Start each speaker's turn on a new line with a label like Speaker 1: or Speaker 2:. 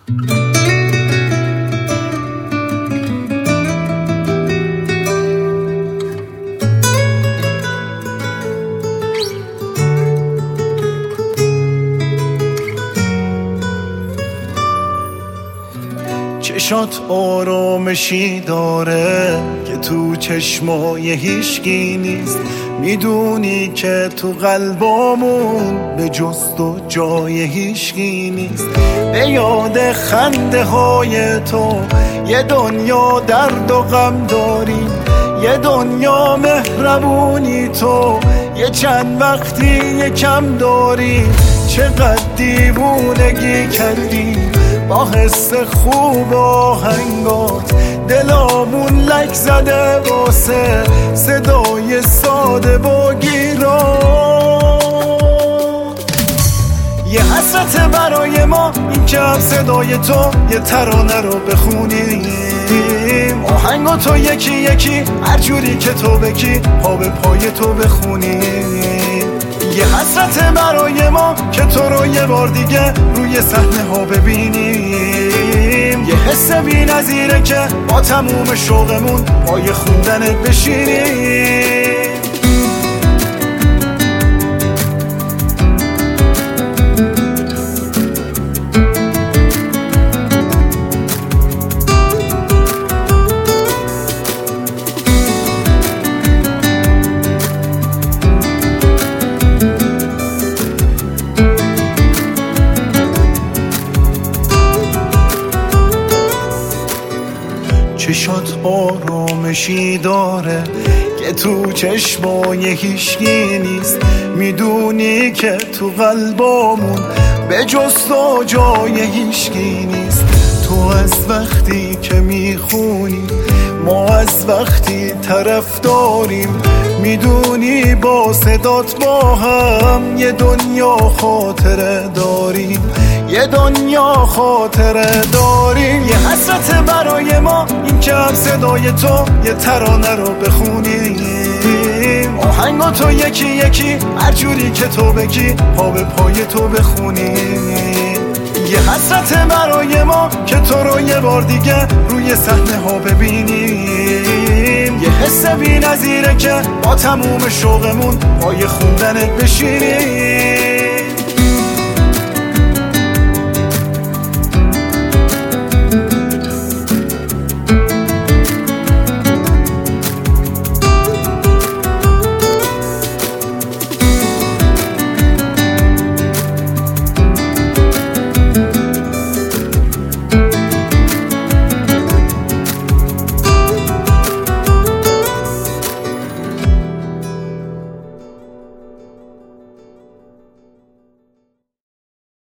Speaker 1: چشات آرامشی داره که تو چشمای هیچکی نیست. میدونی که تو قلبامون به جز تو جای هیچکی نیست. به یاد خنده های تو یه دنیا درد و غم داریم، یه دنیا مهربونی تو یه چند وقتی یه کم داریم. چقدر دیوونگی کردیم با حس خوب آهنگات، دلامون لک زده واسه صدای ساده و گیرات. یه حسرت برای ما این که هم صدای تو یه ترانه رو بخونیم، آهنگ تو یکی یکی هر جوری که تو بگی پا به پای تو بخونیم. یه حسرت برای ما که تو رو یه بار دیگه روی صحنه ها ببینیم. یه حس بی نظیره که با تموم شوقمون پای خوندنت بشینیم. چشات آرامشی داره که تو چشمای هیچکی نیست. میدونی که تو قلبامون به جز تو جای هیچکی نیست. تو از وقتی که میخونی ما از وقتی طرف داریم. میدونی با صدات با هم یه دنیا خاطره داریم، یه دنیا خاطره داریم. یه حسرت برای ما این که هم صدای تو یه ترانه رو بخونیم، آهنگ تو یکی یکی هر جوری که تو بگی پا به پای تو بخونیم. یه حسرت برای ما که تو رو یه بار دیگه روی صحنه ها ببینیم. یه حس بی نظیره که با تموم شوقمون پای خوندنت بشینیم.